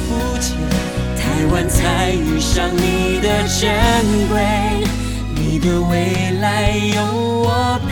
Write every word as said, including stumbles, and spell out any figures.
肤浅，太晚才遇上你的珍贵，你的未来有我